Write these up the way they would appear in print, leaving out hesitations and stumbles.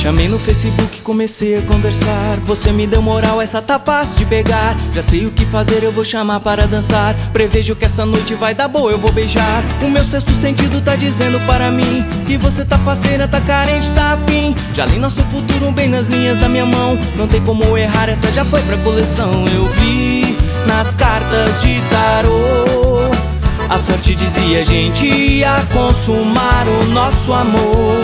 Chamei no Facebook, comecei a conversar. Você me deu moral, essa tá fácil de pegar. Já sei o que fazer, eu vou chamar para dançar. Prevejo que essa noite vai dar boa, eu vou beijar. O meu sexto sentido tá dizendo para mim que você tá faceira, tá carente, tá afim. Já li nosso futuro bem nas linhas da minha mão. Não tem como errar, essa já foi pra coleção. Eu vi nas cartas de tarô, a sorte dizia a gente ia consumar o nosso amor.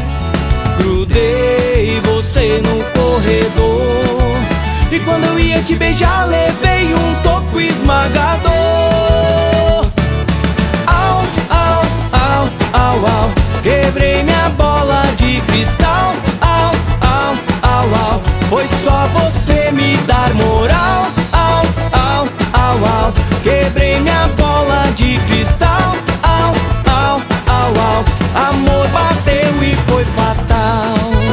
Grudei você no corredor e quando eu ia te beijar levei um toco esmagador. Au, au, au, au, au, quebrei minha bola de cristal. Au, au, au, au, foi só você me dar moral. Au, au, au, au, quebrei minha bola de cristal. Au, au, au, au, amor bateu e foi fatal.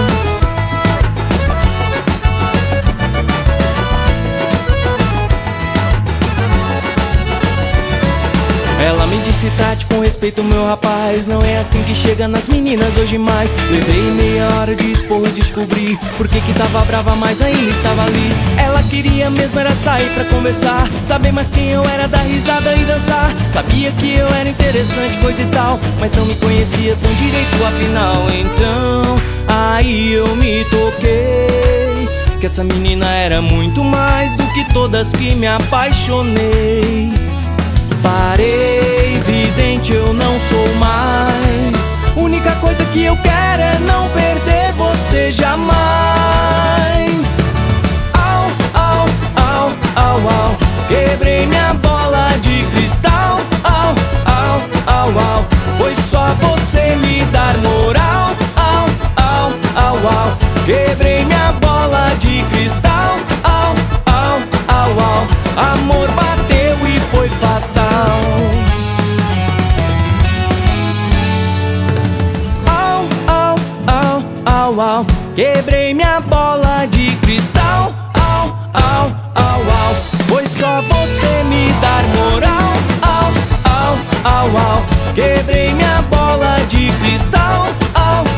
Ela me disse: trate com respeito, meu rapaz. Não é assim que chega nas meninas hoje mais. Levei meia hora de expor e descobri por que tava brava, mas ainda estava ali. Ela queria mesmo era sair pra conversar, saber mais quem eu era, dar risada e dançar. Sabia que eu era interessante, coisa e tal, mas não me conhecia com direito afinal. Então aí eu me toquei que essa menina era muito mais do que todas que me apaixonei. Parei, vidente, eu não sou mais. Única coisa que eu quero é não perder você jamais. Au, au, au, au, au, quebrei minha bola de cristal. Au, au, au, au, foi só você me dar moral. Au, au, au, au, quebrei minha bola de cristal. Au, au, au, au, amor bateu e foi fatal. Au, au, au, au, au, quebrei minha bola de cristal. Au, au, au, au, foi só você me dar moral. Au, au, au, au, quebrei minha bola de cristal. Au,